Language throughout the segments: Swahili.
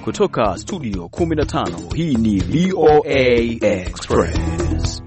kutoka studio 15, hii ni VOA Express.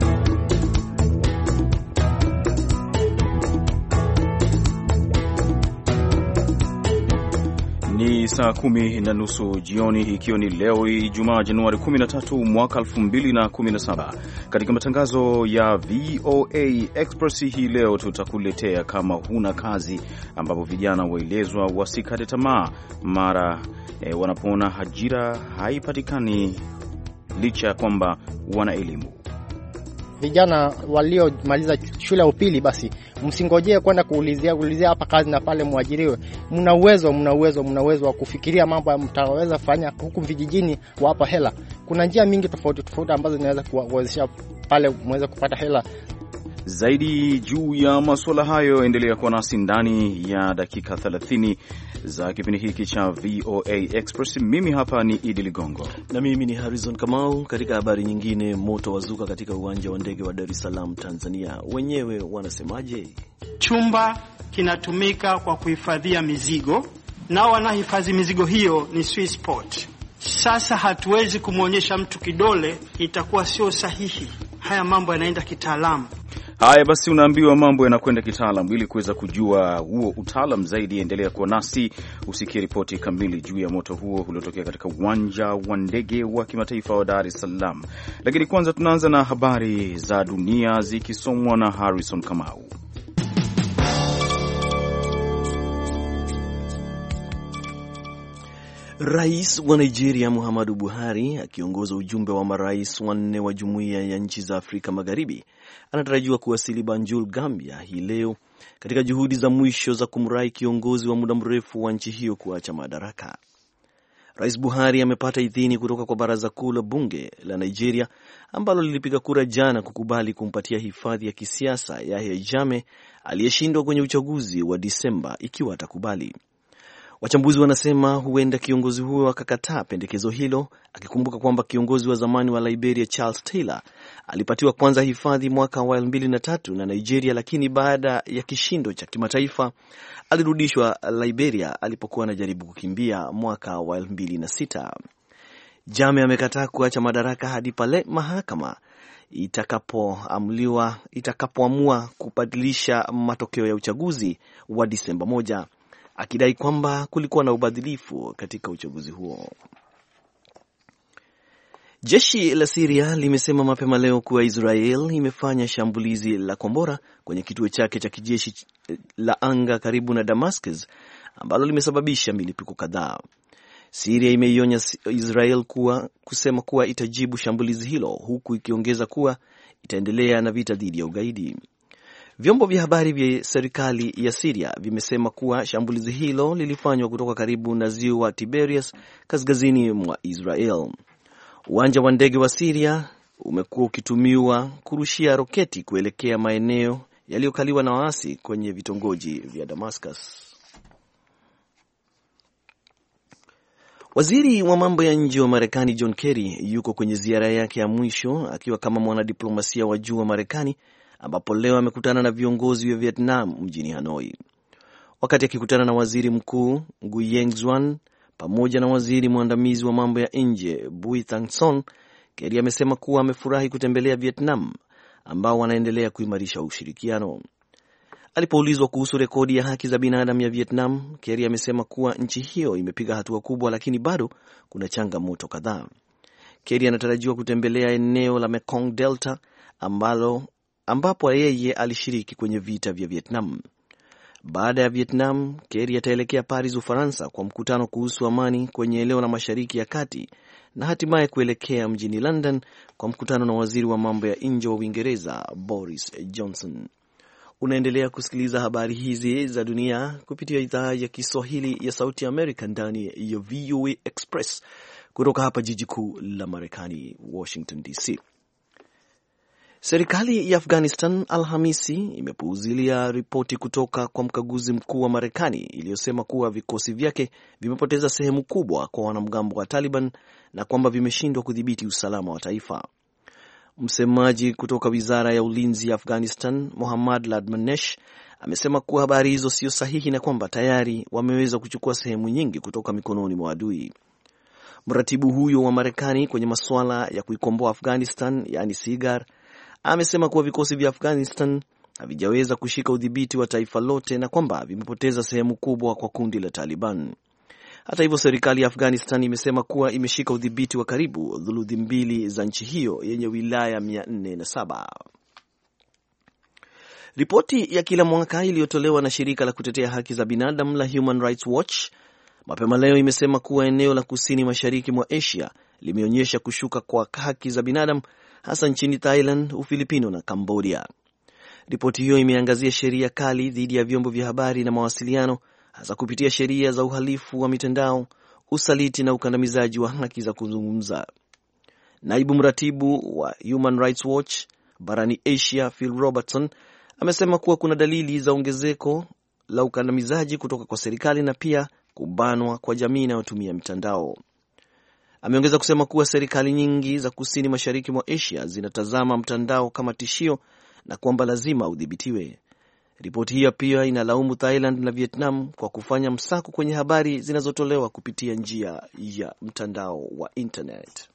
Ni saa 10:30 jioni, ikiwa ni leo Ijumaa Januari 13 mwaka 2017. Katika matangazo ya VOA Express hii leo tutakuletea kama huna kazi, ambapo vijana waelezwa wasikate tamaa mara wanapoona ajira haipatikani licha ya kwamba wana elimu. Vijana waliomaliza shule ya upili, basi msingojee kwenda kuulizia hapa kazi na pale muajiriwe. Mna uwezo wa kufikiria mambo mtaweza fanya huku vijijini, kuwapa hela. Kuna njia mingi tofauti ambazo zinaweza kuwezesha pale muweze kupata hela. Zaidi juu ya masuala hayo, endelea kuwa nasi ndani ya dakika 30 za kipindi hiki cha VOA Express. Mimi hapa ni Idi Ligongo na mimi ni Harrison Kamau. Katika habari nyingine, moto wazuka katika uwanja wa ndege wa Dar es Salaam, Tanzania. Wenyewe wanasemaje? Chumba kinatumika kwa kuhifadhia mizigo, nao wanahifadhi mizigo hiyo ni Swissport. Sasa hatuwezi kumwonyesha mtu kidole, itakuwa sio sahihi. Haya mambo yanaenda kitaalamu. Haya basi, unaambiwa mambo yanakwenda kitaalamu. Ili kuweza kujua huo utaalamu zaidi, endelea kuwa nasi usikie ripoti kamili juu ya moto huo uliotokea katika uwanja wa ndege wa kimataifa wa Dar es Salaam. Lakini kwanza tunaanza na habari za dunia zikisomwa na Harrison Kamau. Rais wa Nigeria Muhammadu Buhari akiongoza ujumbe wa marais wanne wa Jumuiya ya Nchi za Afrika Magharibi anatarajiwa kuwasili Banjul, Gambia hii leo katika juhudi za mwisho za kumrai kiongozi wa muda mrefu wa nchi hiyo kuacha madaraka. Rais Buhari amepata idhini kutoka kwa baraza kuu la bunge la Nigeria ambalo lilipiga kura jana kukubali kumpatia hifadhi ya kisiasa Yahya Jammeh aliyeshindwa kwenye uchaguzi wa Disemba ikiwa atakubali. Wachambuzi wanasema huenda kiongozi huyo akakataa pendekezo hilo, akikumbuka kwamba kiongozi wa zamani wa Liberia Charles Taylor alipatiwa kwanza hifadhi mwaka wa 2003 na Nigeria, lakini baada ya kishindo cha kimataifa alirudishwa Liberia alipokuwa anajaribu kukimbia mwaka wa 2006. Jammeh amekataa kuacha madaraka hadi pale mahakama itakapoamua kubadilisha matokeo ya uchaguzi wa Disemba 1, akidai kwamba kulikuwa na ubadhilifu katika uchaguzi huo. Jeshi la Syria limesema mapema leo kuwa Israel imefanya shambulizi la kombora kwenye kituo chake cha kijeshi la anga karibu na Damascus ambalo limesababisha milipuko kadhaa. Syria imeionya Israel kusema kuwa itajibu shambulizi hilo, huku ikiongeza kuwa itaendelea na vita dhidi ya ugaidi. Vyombo vya habari vya serikali ya Syria vimesema kuwa shambulizi hilo lilifanywa kutoka karibu na ziwa Tiberias kaskazini mwa Israel. Uwanja wa ndege wa Syria umekuwa ukitumiwa kurushia roketi kuelekea maeneo yaliyokaliwa na waasi kwenye vitongoji vya Damascus. Waziri wa mambo ya nje wa Marekani John Kerry yuko kwenye ziara yake ya mwisho akiwa kama mwanadiplomasia wa juu wa Marekani, ambapo leo amekutana na viongozi wa Vietnam mjini Hanoi. Wakati akikutana na waziri mkuu Nguyen Xuan pamoja na waziri mwandamizi wa mambo ya nje Bui Thanh Son, Kerry amesema kuwa amefurahi kutembelea Vietnam ambao wanaendelea kuimarisha ushirikiano. Alipoulizwa kuhusu rekodi ya haki za binadamu ya Vietnam, Kerry amesema kuwa nchi hiyo imepiga hatua kubwa, lakini bado kuna changamoto kadhaa. Kerry anatarajiwa kutembelea eneo la Mekong Delta ambapo yeye alishiriki kwenye vita vya Vietnam. Baada ya Vietnam, Kerry ataelekea Paris, Ufaransa kwa mkutano kuhusu amani kwenye eneo la Mashariki ya Kati na hatimaye kuelekea mjini London kwa mkutano na waziri wa mambo ya nje wa Uingereza Boris Johnson. Unaendelea kusikiliza habari hizi za dunia kupitia idhaa ya Kiswahili ya Sauti ya Amerika ndani ya VOA Express kutoka hapa jiji kuu la Marekani, Washington DC. Serikali ya Afghanistan Alhamisi imepuuzilia ripoti kutoka kwa mkaguzi mkuu wa Marekani iliyosema kuwa vikosi vyake vimepoteza sehemu kubwa kwa wanamgambo wa Taliban na kwamba vimeshindwa kudhibiti usalama wa taifa. Msemaji kutoka Wizara ya Ulinzi ya Afghanistan, Mohammad Ladmanesh, amesema kuwa habari hizo sio sahihi na kwamba tayari wameweza kuchukua sehemu nyingi kutoka mikononi mwa adui. Mratibu huyo wa Marekani kwenye masuala ya kuikomboa Afghanistan, yani SIGAR, amesema kuwa vikosi vya Afghanistan havijaweza kushika udhibiti wa taifa lote na kwamba vimepoteza sehemu kubwa kwa kundi la Taliban. Hata hivyo, serikali ya Afghanistan imesema kuwa imeshika udhibiti wa karibu thuluthi mbili za nchi hiyo yenye wilaya 407. Ripoti ya kila mwaka iliyotolewa na shirika la kutetea haki za binadamu la Human Rights Watch mapema leo imesema kuwa eneo la kusini mashariki mwa Asia limeonyesha kushuka kwa haki za binadamu, hasa nchini Thailand, Ufilipino na Cambodia. Ripoti hiyo imeangazia sheria kali dhidi ya vyombo vya habari na mawasiliano, hasa kupitia sheria za uhalifu wa mitandao, usaliti na ukandamizaji wa haki za kuzungumza. Naibu mratibu wa Human Rights Watch barani Asia, Phil Robertson, amesema kuwa kuna dalili za ongezeko la ukandamizaji kutoka kwa serikali na pia kubanwa kwa jamii inayotumia mitandao. Ameongeza kusema kuwa serikali nyingi za kusini mashariki mwa Asia zinatazama mtandao kama tishio na kwamba lazima udhibitiwe. Ripoti hiyo pia inalaumu Thailand na Vietnam kwa kufanya msako kwenye habari zinazotolewa kupitia njia ya mtandao wa internet.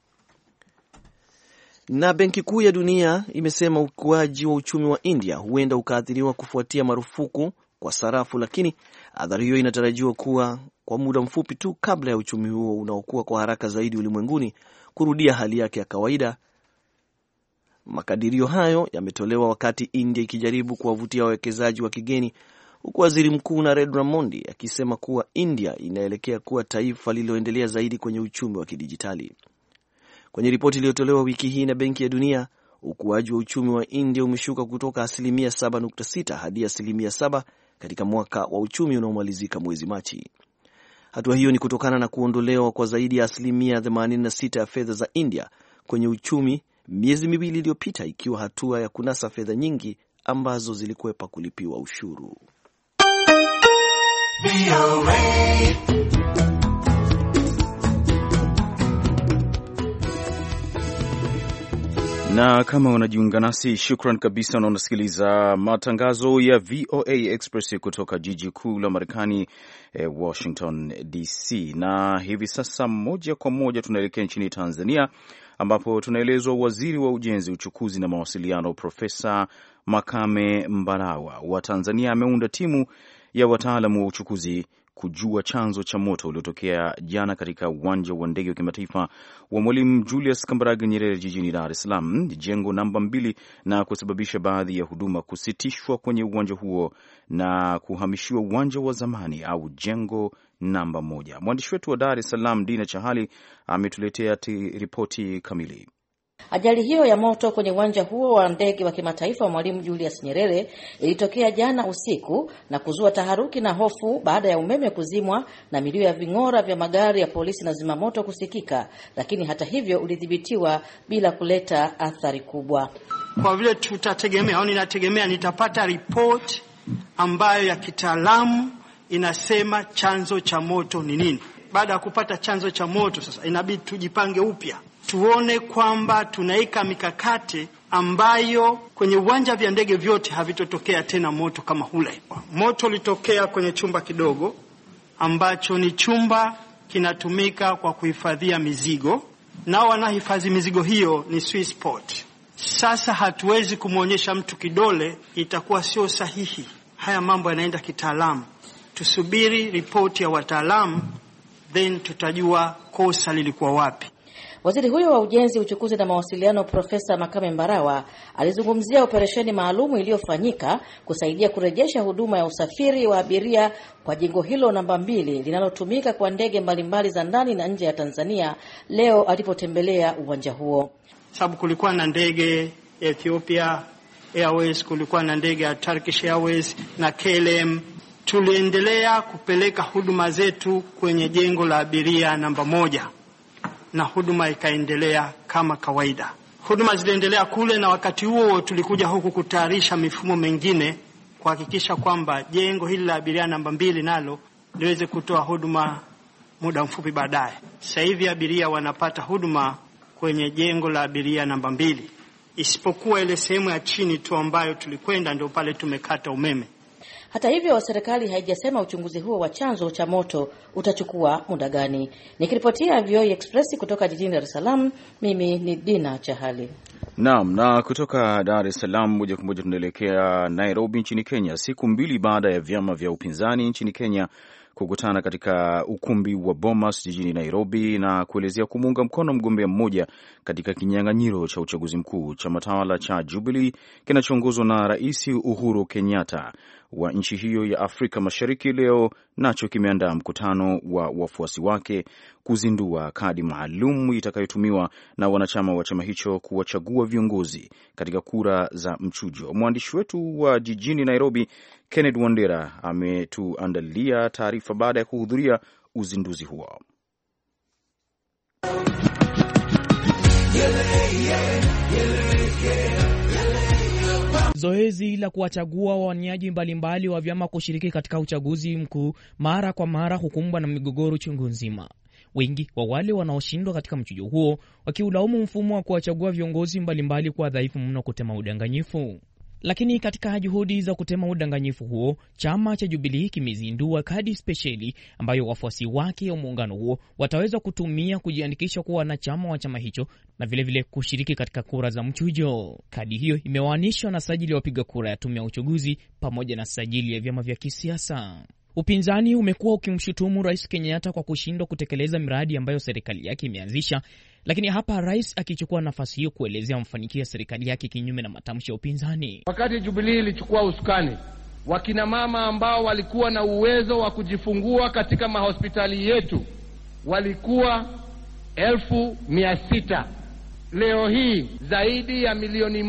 Na Benki Kuu ya Dunia imesema ukuaji wa uchumi wa India huenda ukaathiriwa kufuatia marufuku kwa sarafu, lakini athari hiyo inatarajiwa kuwa kwa muda mfupi tu kabla ya uchumi huo unaokuwa kwa haraka zaidi ulimwenguni kurudia hali yake ya kawaida. Makadirio hayo yametolewa wakati India ikijaribu kuwavutia wawekezaji wa kigeni, huku Waziri Mkuu Narendra Modi akisema kuwa India inaelekea kuwa taifa lililoendelea zaidi kwenye uchumi wa kidijitali. Kwenye ripoti iliyotolewa wiki hii na Benki ya Dunia, ukuaji wa uchumi wa India umeshuka kutoka 7.6% hadi 7% katika mwaka wa uchumi unaomalizika mwezi Machi. Hatua hiyo ni kutokana na kuondolewa kwa zaidi ya 86% ya fedha za India kwenye uchumi miezi miwili iliyopita, ikiwa hatua ya kunasa fedha nyingi ambazo zilikwepa kulipiwa ushuru. Na kama unajiunga nasi, shukran kabisa, na unasikiliza matangazo ya VOA Express kutoka jiji kuu la Marekani, Washington DC. Na hivi sasa moja kwa moja tunaelekea nchini Tanzania, ambapo tunaelezwa waziri wa ujenzi, uchukuzi na mawasiliano Profesa Makame Mbarawa wa Tanzania ameunda timu ya wataalamu wa uchukuzi kujua chanzo cha moto uliotokea jana katika uwanja wa ndege wa kimataifa wa Mwalimu Julius Kambarage Nyerere jijini Dar es Salaam, jengo namba 2, na kusababisha baadhi ya huduma kusitishwa kwenye uwanja huo na kuhamishiwa uwanja wa zamani au jengo namba 1. Mwandishi wetu wa Dar es Salaam Dina Chahali ametuletea ripoti kamili. Ajali hiyo ya moto kwenye uwanja huo wa ndege wa kimataifa wa Mwalimu Julius Nyerere ilitokea jana usiku na kuzua taharuki na hofu baada ya umeme kuzimwa na milio ya ving'ora vya magari ya polisi na zimamoto kusikika, lakini hata hivyo ulidhibitiwa bila kuleta athari kubwa. Kwa vile tutategemea au ninategemea nitapata report ambayo ya kitaalamu inasema chanzo cha moto ni nini. Baada ya kupata chanzo cha moto, sasa inabidi tujipange upya, tuone kwamba tunaika mikakati ambayo kwenye uwanja vya ndege vyote havitotokea tena moto kama ule. Moto ulitokea kwenye chumba kidogo ambacho ni chumba kinatumika kwa kuhifadhia mizigo, nao wanahifadhi mizigo hiyo ni Swissport. Sasa hatuwezi kumwonyesha mtu kidole, itakuwa sio sahihi. Haya mambo yanaenda kitaalamu. Tusubiri ripoti ya wataalamu, then tutajua kosa lilikuwa wapi. Waziri huyo wa ujenzi, uchukuzi na mawasiliano Profesa Makame Mbarawa alizungumzia operesheni maalumu iliyofanyika kusaidia kurejesha huduma ya usafiri wa abiria kwa jengo hilo namba 2 linalotumika kwa ndege mbalimbali za ndani na nje ya Tanzania leo alipotembelea uwanja huo. Sababu kulikuwa na ndege ya Ethiopia Airways, kulikuwa na ndege ya Turkish Airways na KLM. Tuliendelea kupeleka huduma zetu kwenye jengo la abiria namba 1 na huduma ikaendelea kama kawaida. Huduma ziliendelea kule, na wakati huo tulikuja huku kutayarisha mifumo mengine kuhakikisha kwamba jengo hili la abiria namba 2 nalo liweze kutoa huduma muda mfupi baadaye. Sasa hivi abiria wanapata huduma kwenye jengo la abiria namba 2, isipokuwa ile sehemu ya chini tu ambayo tulikwenda ndio pale tumekata umeme. Hata hivyo, serikali haijasema uchunguzi huo wa chanzo cha moto utachukua muda gani. Nikiripotia VOA Express kutoka jijini Dar es Salaam, mimi ni Dina Chahali. Naam, na kutoka Dar es Salaam moja kwa moja tunaelekea Nairobi nchini Kenya, siku mbili baada ya vyama vya upinzani nchini Kenya kukutana katika ukumbi wa Bomas jijini Nairobi na kuelezea kumuunga mkono mgombea mmoja katika kinyang'anyiro cha uchaguzi mkuu chama tawala cha Jubilee kinachoongozwa na Rais Uhuru Kenyatta wa nchi hiyo ya Afrika Mashariki leo nacho kimeandaa mkutano wa wafuasi wake kuzindua kadi maalum itakayotumiwa na wanachama wa chama hicho kuwachagua viongozi katika kura za mchujo. Mwandishi wetu wa jijini Nairobi, Kenneth Wandera, ametuandalia taarifa baada ya kuhudhuria uzinduzi huo. Zoezi la kuwachagua wawaniaji mbalimbali wa vyama kushiriki katika uchaguzi mkuu mara kwa mara hukumbwa na migogoro chungu nzima. Wengi wa wale wanaoshindwa katika mchujo huo wakiulaumu mfumo wa kuwachagua viongozi mbalimbali kwa dhaifu mno kutema udanganyifu. Lakini katika juhudi za kutema udanganyifu huo, chama cha Jubilee kimezindua kadi spesheli ambayo wafuasi wake wa muungano huo wataweza kutumia kujiandikisha kuwa wanachama wa chama hicho na vilevile kushiriki katika kura za mchujo. Kadi hiyo imewaanishwa na sajili ya wapiga kura ya tume ya uchaguzi pamoja na sajili ya vyama vya kisiasa. Upinzani umekuwa ukimshutumu Rais Kenyatta kwa kushindwa kutekeleza miradi ambayo serikali yake imeanzisha, lakini hapa rais akichukua nafasi hiyo kuelezea mafanikio ya serikali yake kinyume na matamshi ya upinzani. Wakati Jubilee ilichukua usukani, wakina mama ambao walikuwa na uwezo wa kujifungua katika mahospitali yetu walikuwa 1,600. Leo hii zaidi ya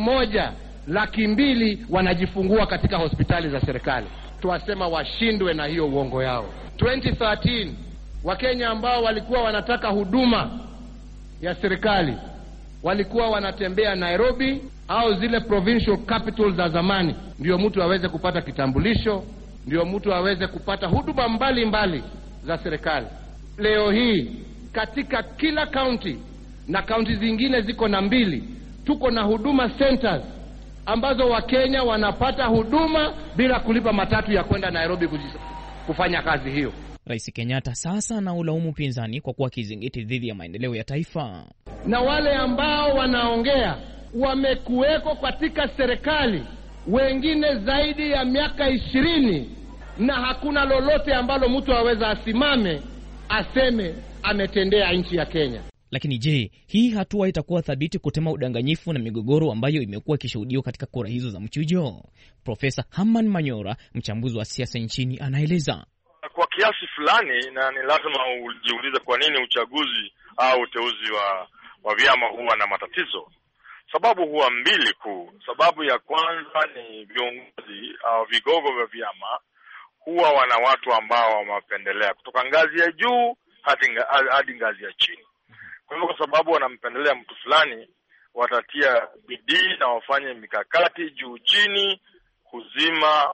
1,200,000 wanajifungua katika hospitali za serikali. Tuwasema washindwe na hiyo uongo yao. 2013 Wakenya ambao walikuwa wanataka huduma ya serikali walikuwa wanatembea Nairobi au zile provincial capitals za zamani ndio mtu aweze kupata kitambulisho, ndio mtu aweze kupata huduma mbalimbali za serikali. Leo hii katika kila county na county zingine ziko na 2, tuko na huduma centers ambazo Wakenya wanapata huduma bila kulipa matatu ya kwenda Nairobi kufanya kazi hiyo. Rais Kenyatta sasa anaulaumu upinzani kwa kuwa kizingiti dhidi ya maendeleo ya taifa. Na wale ambao wanaongea wamekuweko katika serikali wengine zaidi ya miaka 20 na hakuna lolote ambalo mtu aweza asimame aseme ametendea nchi ya Kenya. Lakini je, hii hatua itakuwa thabiti kutema udanganyifu na migogoro ambayo imekuwa ikishuhudiwa katika kura hizo za mchujo? Profesa Herman Manyora, mchambuzi wa siasa nchini, anaeleza. Kwa kiasi fulani, na ni lazima ujiulize kwa nini uchaguzi au uteuzi wa vyama huwa na matatizo. Sababu huwa mbili kuu. Sababu ya kwanza ni viongozi au vigogo vya vyama huwa wana watu ambao wamependelea kutoka ngazi ya juu hadi ngazi ya chini. Kwa hivyo, kwa sababu wanampendelea mtu fulani, watatia bidii na wafanye mikakati juu chini kuzima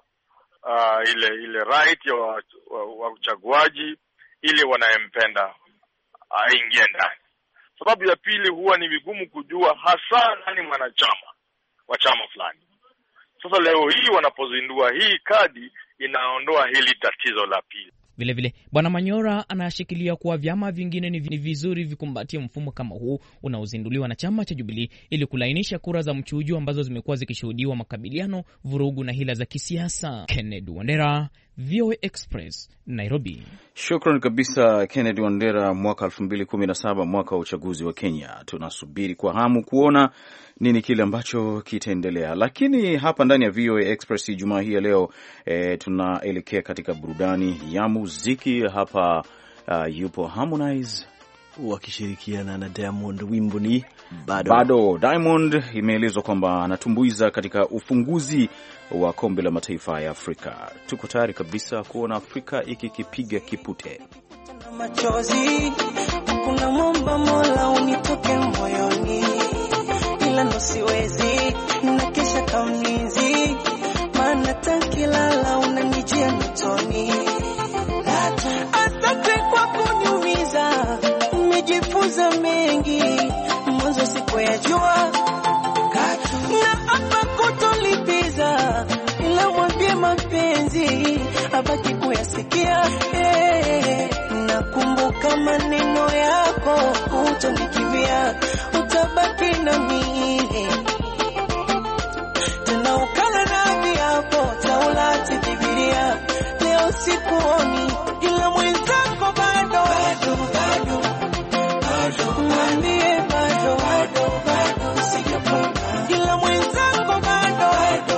ile right wa uchaguaji ili wanayempenda aingie ndani. Sababu ya pili huwa ni vigumu kujua hasa nani mwanachama wa chama fulani. Sasa leo hii wanapozindua hii kadi inaondoa hili tatizo la pili. Vilevile, Bwana Manyora anashikilia kuwa vyama vingine ni vizuri vikumbatie mfumo kama huu unaozinduliwa na chama cha Jubilee ili kulainisha kura za mchujo ambazo zimekuwa zikishuhudiwa makabiliano, vurugu na hila za kisiasa. Kennedy Wandera, VOA Express, Nairobi. Shukran kabisa Kennedy Wandera. Mwaka 2017, mwaka wa uchaguzi wa Kenya. Tunasubiri kwa hamu kuona nini kile ambacho kitaendelea. Lakini hapa ndani ya VOA Express Jumaa hii ya leo tunaelekea katika burudani ya muziki. Hapa yupo Harmonize wakishirikiana na Diamond, wimbo ni bado. Diamond imeelezwa kwamba anatumbuiza katika ufunguzi wa kombe la mataifa ya Afrika. Tuko tayari kabisa kuona Afrika ikikipiga kipute. Machozi kuna mwomba Mola unitoke moyoni, ila nosiwezi na kesha kamnizi, maana takilala unanijia notoni. Asante kwa kuniumiza, nimejifunza mengi, mwanzo sikuyajua, na hapa kutolipiza, ila mwambie mapenzi sikuoni, ila mwenzako bado mwambie bado sijapona, ila mwenzako bado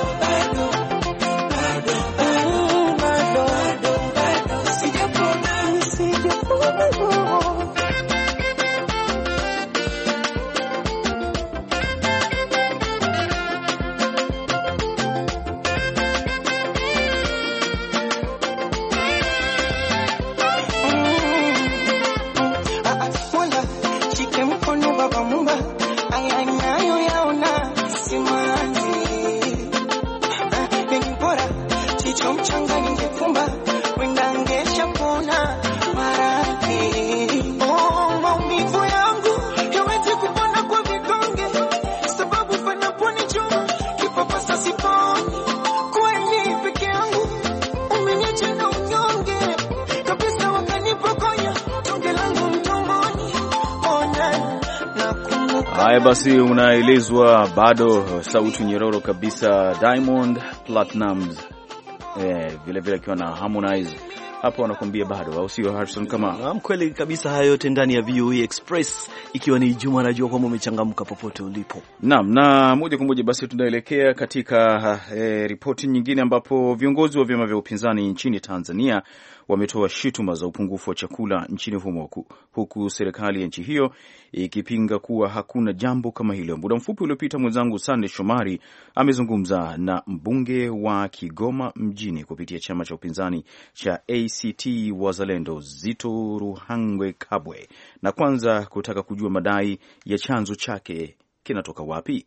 Haya basi, unaelezwa bado sauti nyororo kabisa Diamond Platnumz, vile vile akiwa na Harmonize hapo wanakuambia bado, au sio Harrison? Kama kweli kabisa, haya yote ndani ya VOA Express, ikiwa ni Ijumaa, najua kwamba umechangamka popote ulipo. Naam, na moja kwa moja basi tunaelekea katika ripoti nyingine, ambapo viongozi wa vyama vya upinzani nchini Tanzania wametoa shutuma za upungufu wa chakula nchini humo, huku serikali ya nchi hiyo ikipinga kuwa hakuna jambo kama hilo. Muda mfupi uliopita, mwenzangu Sande Shomari amezungumza na mbunge wa Kigoma mjini kupitia chama cha upinzani cha ACT Wazalendo, Zito Ruhangwe Kabwe, na kwanza kutaka kujua madai ya chanzo chake kinatoka wapi.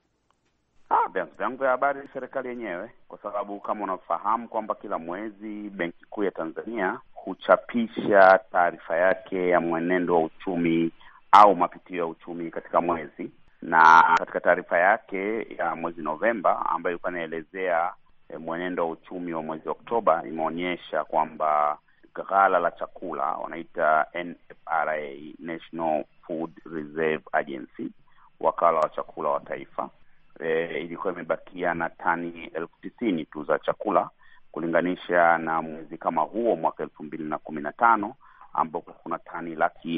Vyanzo vyangu vya habari serikali yenyewe, kwa sababu kama unafahamu kwamba kila mwezi Benki Kuu ya Tanzania huchapisha taarifa yake ya mwenendo wa uchumi au mapitio ya uchumi katika mwezi, na katika taarifa yake ya mwezi Novemba ambayo ilikuwa inaelezea mwenendo wa uchumi wa mwezi Oktoba, imeonyesha kwamba ghala la chakula, wanaita NFRA, National Food Reserve Agency, wakala wa chakula wa taifa, ilikuwa imebakia na tani 90,000 tu za chakula, kulinganisha na mwezi kama huo mwaka 2015 ambapo kuna tani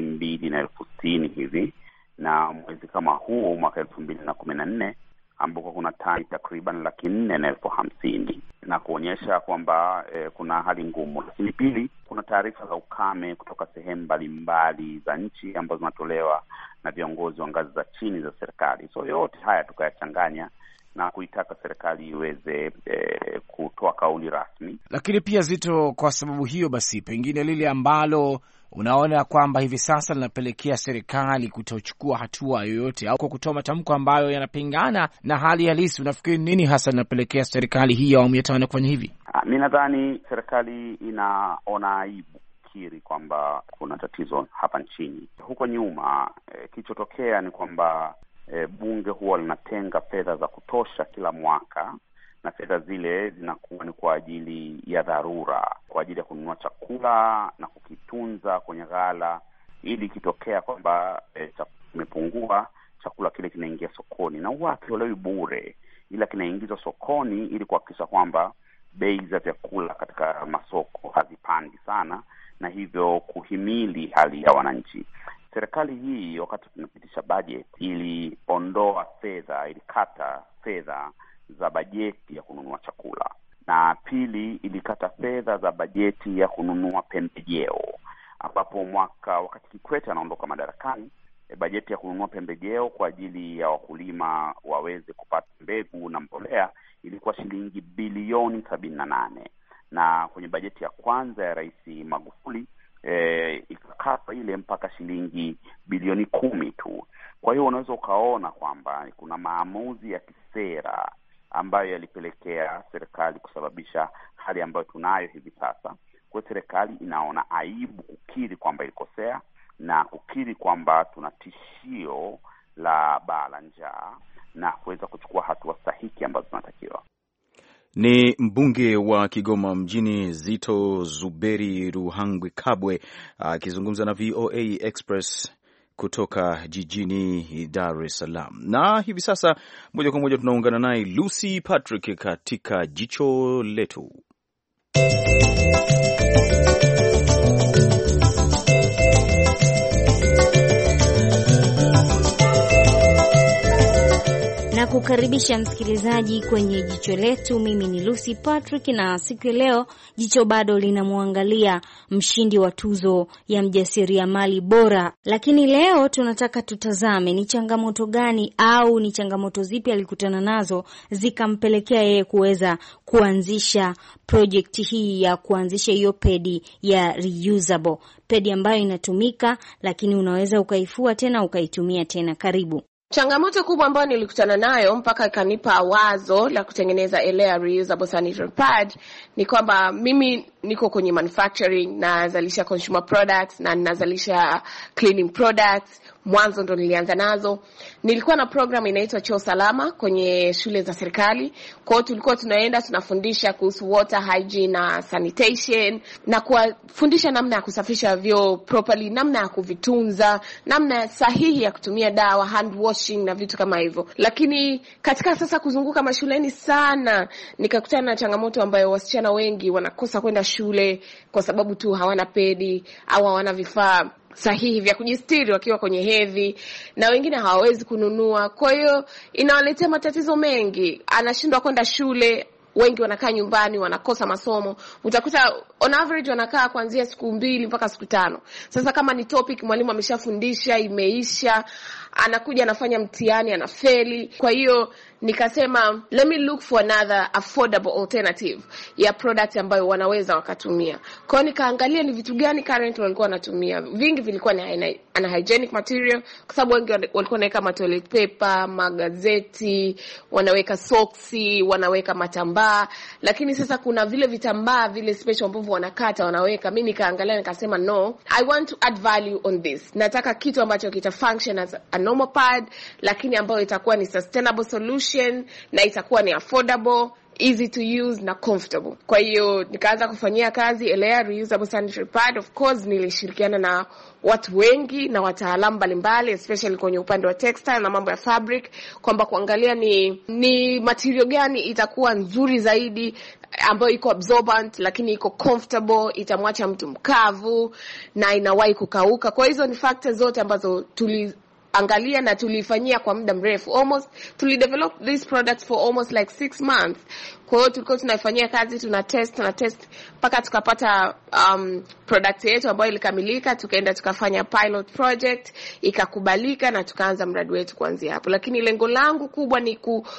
220,000 hivi, na mwezi kama huo mwaka 2014 ambapo kuna tani takriban 450,000, na kuonyesha kwamba kuna hali ngumu. Lakini pili, kuna taarifa za ukame kutoka sehemu mbalimbali za nchi ambazo zinatolewa na viongozi wa ngazi za chini za serikali. So yote haya tukayachanganya na kuitaka serikali iweze kutoa kauli rasmi. Lakini pia Zito, kwa sababu hiyo basi, pengine lile ambalo unaona kwamba hivi sasa linapelekea serikali kutochukua hatua yoyote au kwa kutoa matamko ambayo yanapingana na hali halisi, unafikiri nini hasa linapelekea serikali hii ya awamu ya 5 kufanya hivi? Mimi nadhani serikali inaona aibu kiri kwamba kuna tatizo hapa nchini. Huko nyuma kilichotokea ni kwamba bunge huwa linatenga fedha za kutosha kila mwaka, na fedha zile zinakuwa ni kwa ajili ya dharura, kwa ajili ya kununua chakula na kukitunza kwenye ghala, ili kitokea kwamba kimepungua, chakula kile kinaingia sokoni, na huwa hakitolewi bure, ila kinaingizwa sokoni ili kuhakikisha kwamba bei za vyakula katika masoko hazipandi sana, na hivyo kuhimili hali ya wananchi. Serikali hii wakati tunapitisha budget iliondoa fedha, ilikata fedha za bajeti ya kununua chakula, na pili ilikata fedha za bajeti ya kununua pembejeo, ambapo wakati Kikwete anaondoka madarakani, bajeti ya kununua pembejeo kwa ajili ya wakulima waweze kupata mbegu na mbolea ilikuwa shilingi bilioni 78, na kwenye bajeti ya kwanza ya Rais Magufuli ikakatwa ile mpaka shilingi bilioni 10 tu. Kwa hiyo unaweza ukaona kwamba kuna maamuzi ya kisera ambayo yalipelekea serikali kusababisha hali ambayo tunayo hivi sasa. Kwa hiyo serikali inaona aibu kukiri kwamba ilikosea na kukiri kwamba tuna tishio la baa la njaa na kuweza kuchukua hatua stahiki ambazo zinatakiwa. Ni mbunge wa Kigoma mjini Zito Zuberi Ruhangwe Kabwe akizungumza na VOA Express kutoka jijini Dar es Salaam. Na hivi sasa moja kwa moja tunaungana naye Lucy Patrick katika Jicho Letu. Ninakukaribisha msikilizaji kwenye jicho letu. Mimi ni Lucy Patrick, na siku ya leo jicho bado linamwangalia mshindi wa tuzo ya mjasiriamali bora. Lakini leo tunataka tutazame ni changamoto gani au ni changamoto zipi alikutana nazo zikampelekea yeye kuweza kuanzisha project hii ya kuanzisha hiyo pedi ya reusable, pedi ambayo inatumika lakini unaweza ukaifua tena ukaitumia tena. Karibu. Changamoto kubwa ambayo nilikutana nayo mpaka ikanipa wazo la kutengeneza Elea reusable sanitary pad ni kwamba mimi niko kwenye manufacturing, nazalisha consumer products na nazalisha cleaning products. Mwanzo ndo nilianza nazo. Nilikuwa na program inaitwa Choo Salama kwenye shule za serikali. Kwa hiyo tulikuwa tunaenda tunafundisha kuhusu water hygiene na sanitation, na kuwafundisha namna ya kusafisha vyoo properly, namna ya kuvitunza, namna sahihi ya kutumia dawa, hand washing na vitu kama hivyo. Lakini katika sasa kuzunguka mashuleni sana, nikakutana na changamoto ambayo wasichana wengi wanakosa kwenda shule kwa sababu tu hawana pedi au hawana vifaa sahihi vya kujistiri wakiwa kwenye hedhi, na wengine hawawezi kununua. Kwa hiyo inawaletea matatizo mengi. Anashindwa kwenda shule, wengi wanakaa nyumbani, wanakosa masomo. Utakuta on average wanakaa kuanzia siku 2 mpaka siku 5. Sasa kama ni topic mwalimu ameshafundisha imeisha, anakuja anafanya mtihani anafeli. Kwa hiyo nikasema let me look for another affordable alternative ya product ambayo wanaweza wakatumia. Kwa hiyo nikaangalia ni vitu gani current walikuwa wanatumia. Vingi vilikuwa ni hygienic material, kwa sababu wengi walikuwa wanaweka toilet paper, magazeti, wanaweka soksi, wanaweka matambaa. Lakini sasa kuna vile vitambaa vile special ambavyo wanakata wanaweka. Mimi nikaangalia nikasema no, I want to add value on this. Nataka kitu ambacho kita function as a normal pad, lakini ambayo itakuwa ni sustainable solution na itakuwa ni affordable, easy to use na comfortable. Kwa hiyo nikaanza kufanyia kazi Elea reusable sanitary pad. Of course nilishirikiana na watu wengi na wataalamu mbalimbali, especially kwenye upande wa textile na mambo ya fabric, kwamba kuangalia ni material gani itakuwa nzuri zaidi, ambayo iko absorbent lakini iko comfortable, itamwacha mtu mkavu na inawahi kukauka. Kwa hizo ni factors zote ambazo angalia na tulifanyia kwa muda mrefu. Tulidevelop this product for almost like 6 months. Kwa hiyo tulikuwa tunafanyia kazi, tuna test mpaka tukapata product yetu ambayo ilikamilika. Tukaenda tukafanya pilot project, ikakubalika na tukaanza mradi wetu kuanzia hapo. Lakini lengo langu kubwa ni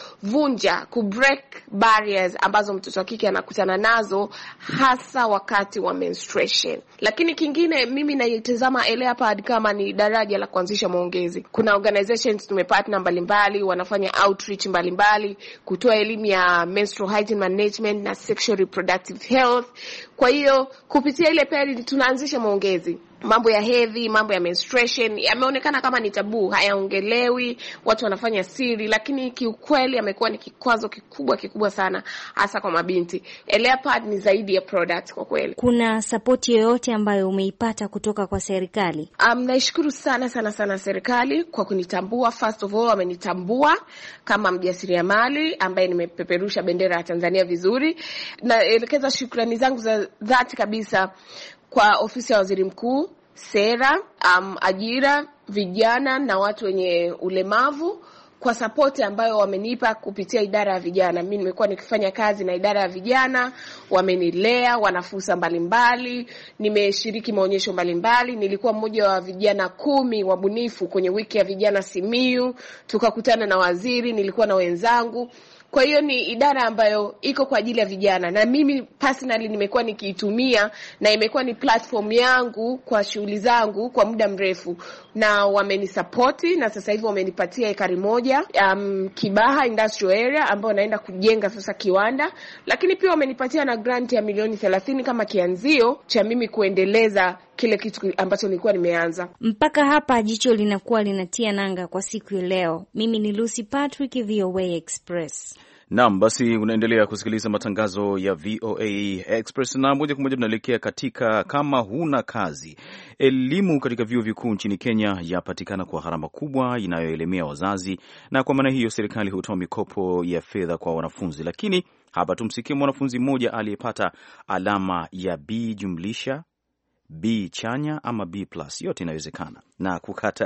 break barriers ambazo mtoto wa kike anakutana nazo hasa wakati wa menstruation. Lakini kingine mimi naitazama Elea pad kama ni daraja la kuanzisha maongezi. Kuna organizations tumepartner mbalimbali, wanafanya outreach mbalimbali kutoa elimu ya menstrual hygiene management na sexual reproductive health. Kwa hiyo kupitia ile pedi tunaanzisha maongezi. Mambo ya hedhi, mambo ya menstruation yameonekana kama ni tabu, hayaongelewi, watu wanafanya siri, lakini kiukweli yamekuwa ni kikwazo kikubwa sana hasa kwa mabinti. Elea pad ni zaidi ya product kwa kweli. Kuna support yoyote ambayo umeipata kutoka kwa serikali? Naishukuru sana serikali kwa kunitambua. First of all, wamenitambua kama mjasiriamali ambaye nimepeperusha bendera ya Tanzania vizuri. Naelekeza shukrani zangu za dhati kabisa kwa ofisi ya Waziri Mkuu, sera, ajira, vijana na watu wenye ulemavu kwa support ambayo wamenipa kupitia idara ya vijana. Mimi nimekuwa nikifanya kazi na idara ya vijana, wamenilea, wana fursa mbalimbali, nimeshiriki maonyesho mbalimbali. Nilikuwa mmoja wa vijana 10 wabunifu kwenye wiki ya vijana Simiyu, tukakutana na waziri, nilikuwa na wenzangu. Kwa hiyo ni idara ambayo iko kwa ajili ya vijana, na mimi personally nimekuwa nikiitumia na imekuwa ni platform yangu kwa shughuli zangu kwa muda mrefu, na wamenisupport na sasa hivi wamenipatia ekari 1 Kibaha Industrial Area ambayo naenda kujenga sasa kiwanda, lakini pia wamenipatia na grant ya milioni 30 kama kianzio cha mimi kuendeleza kile kitu ambacho nilikuwa nimeanza. Mpaka hapa jicho linakuwa linatia nanga kwa siku ya leo. Mimi ni Lucy Patrick, VOA Express. Naam, basi unaendelea kusikiliza matangazo ya VOA Express na moja kwa moja tunaelekea katika kama huna kazi. Elimu katika vyuo vikuu nchini Kenya yapatikana kwa gharama kubwa inayoelemea wazazi, na kwa maana hiyo serikali hutoa mikopo ya fedha kwa wanafunzi. Lakini hapa tumsikie mwanafunzi mmoja aliyepata alama ya B+ B chanya ama B+, yote inawezekana, na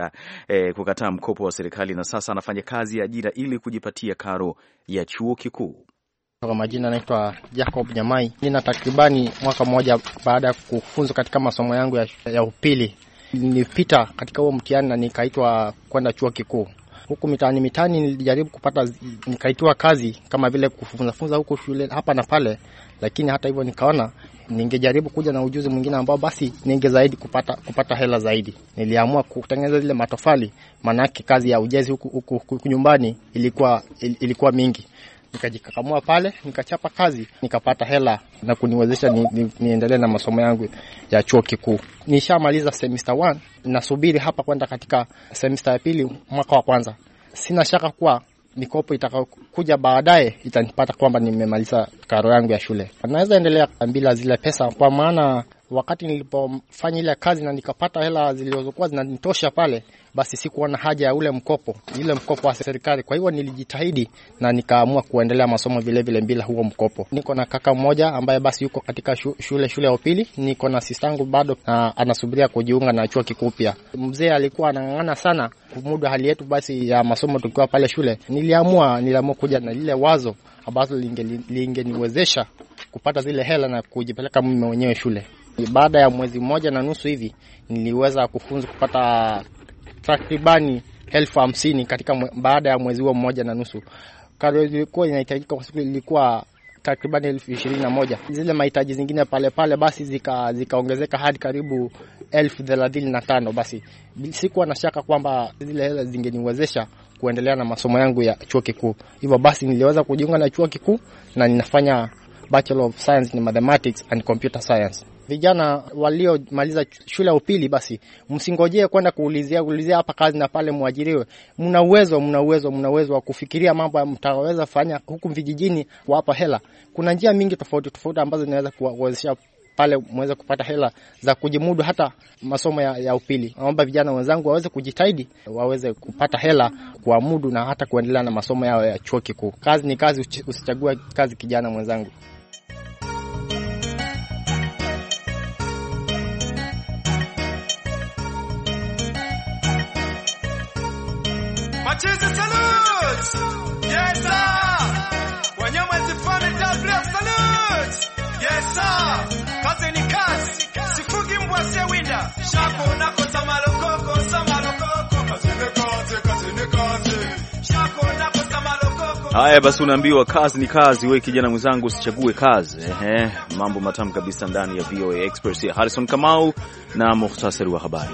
kukataa mkopo wa serikali, na sasa anafanya kazi ya ajira ili kujipatia karo ya chuo kikuu. Kwa majina naitwa Jacob Nyamai. Nina takribani mwaka mmoja baada ya kufunzwa katika masomo yangu ya upili. Nilipita katika huo mtihani na nikaitwa kwenda chuo kikuu. Huku mitani nilijaribu kupata, nikaitwa kazi kama vile kufunza huko shule hapa na pale, lakini hata hivyo nikaona ningejaribu kuja na ujuzi mwingine ambao basi ningezaidi kupata hela zaidi. Niliamua kutengeneza zile matofali, manake kazi ya ujenzi huku nyumbani ilikuwa mingi. Nikajikakamua pale, nikachapa kazi, nikapata hela na kuniwezesha niendelee na masomo yangu ya chuo kikuu. Nishamaliza semester 1, nasubiri hapa kwenda katika semester ya pili mwaka wa kwanza. Sina shaka kuwa mikopo itakayokuja baadaye itanipata kwamba nimemaliza karo yangu ya shule. Naweza endelea bila zile pesa, kwa maana wakati nilipofanya ile kazi na nikapata hela zilizokuwa zinanitosha pale, basi sikuwa na haja ya ile mkopo wa serikali. Kwa hiyo nilijitahidi na nikaamua kuendelea masomo vile vile bila huo mkopo. Niko na kaka mmoja ambaye basi yuko katika shule ya upili. Niko na sistangu bado anasubiria kujiunga na chuo kikuu pia. Mzee alikuwa anang'ang'ana sana kumudu hali yetu basi ya masomo tukiwa pale shule. Niliamua kuja na lile wazo ambazo lingeniwezesha kupata zile hela na kujipeleka mimi mwenyewe shule. Baada ya mwezi mmoja na nusu hivi niliweza kufunzwa kupata takribani 50,000 katika baada ya mwezi huo mmoja na nusu. Karo ilikuwa inahitajika kwa siku ilikuwa takribani 21,000. Zile mahitaji zingine pale basi zikaongezeka hadi karibu 35,000. Basi sikuwa na shaka kwamba zile hela zingeniwezesha kuendelea na masomo yangu ya chuo kikuu. Hivyo basi niliweza kujiunga na chuo kikuu na ninafanya Bachelor of Science in Mathematics and Computer Science. Vijana waliomaliza shule ya upili basi msingojee kwenda kuulizia hapa kazi na pale muajiriwe. Mna uwezo wa kufikiria mambo mtaweza fanya huku vijijini kuwapa hela. Kuna njia mingi tofauti ambazo zinaweza kuwezesha pale muweze kupata hela za kujimudu hata masomo ya upili. Naomba vijana wenzangu waweze kujitahidi, waweze kupata hela kuamudu na hata kuendelea na masomo yao ya chuo kikuu. Kazi ni kazi, usichague kazi kijana mwenzangu. Machizi salute! Yes sir! Wanyamwezi family W salute! Yes sir! Kazi ni kazi, sifugi mbwa sewinda. Shako nako samalokoko. Kazi ni kazi. Shako nako samalokoko. Haya basi, unaambiwa kazi ni kazi, wewe kijana mwenzangu usichague kazi. Mambo matamu kabisa ndani ya VOA Express ya Harrison Kamau na muhtasari wa habari.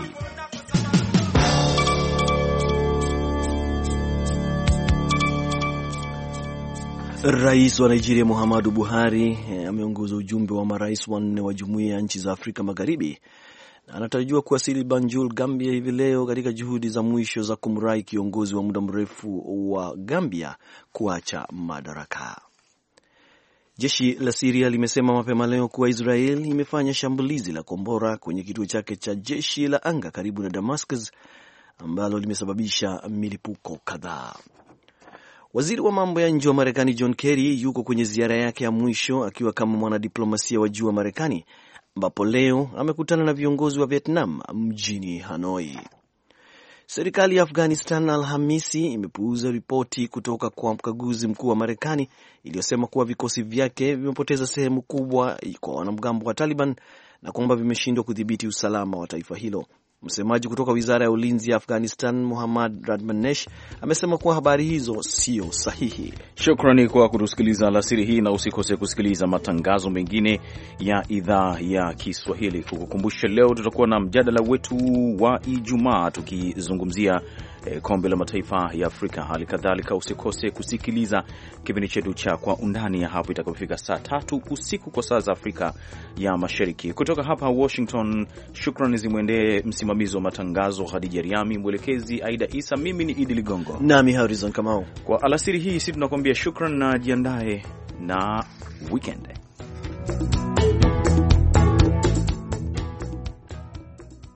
Rais wa Nigeria Muhammadu Buhari ameongoza ujumbe wa marais wanne wa Jumuiya ya Nchi za Afrika Magharibi na anatarajiwa kuwasili Banjul, Gambia hivi leo katika juhudi za mwisho za kumrai kiongozi wa muda mrefu wa Gambia kuacha madaraka. Jeshi la Syria limesema mapema leo kuwa Israel imefanya shambulizi la kombora kwenye kituo chake cha jeshi la anga karibu na Damascus ambalo limesababisha milipuko kadhaa. Waziri wa mambo ya nje wa Marekani John Kerry yuko kwenye ziara yake ya mwisho akiwa kama mwanadiplomasia wa juu wa Marekani, ambapo leo amekutana na viongozi wa Vietnam mjini Hanoi. Serikali ya Afghanistan Alhamisi imepuuza ripoti kutoka kwa mkaguzi mkuu wa Marekani iliyosema kuwa vikosi vyake vimepoteza sehemu kubwa kwa wanamgambo wa Taliban na kwamba vimeshindwa kudhibiti usalama wa taifa hilo. Msemaji kutoka Wizara ya Ulinzi ya Afghanistan Muhammad Radmanesh amesema kuwa habari hizo sio sahihi. Shukrani kwa kutusikiliza alasiri hii, na usikose kusikiliza matangazo mengine ya idhaa ya Kiswahili. Kukukumbusha leo tutakuwa na mjadala wetu wa Ijumaa tukizungumzia kombe la mataifa ya Afrika. Hali kadhalika usikose kusikiliza kipindi chetu cha Kwa Undani hapo itakapofika saa 3 usiku kwa saa za Afrika ya Mashariki. Kutoka hapa Washington, shukrani zimwendee msimamizi wa matangazo Khadija Riami, mwelekezi Aida Isa, mimi ni Idi Ligongo nami Harrison Kamau. Kwa alasiri hii sisi tunakuambia shukrani na jiandae na weekend.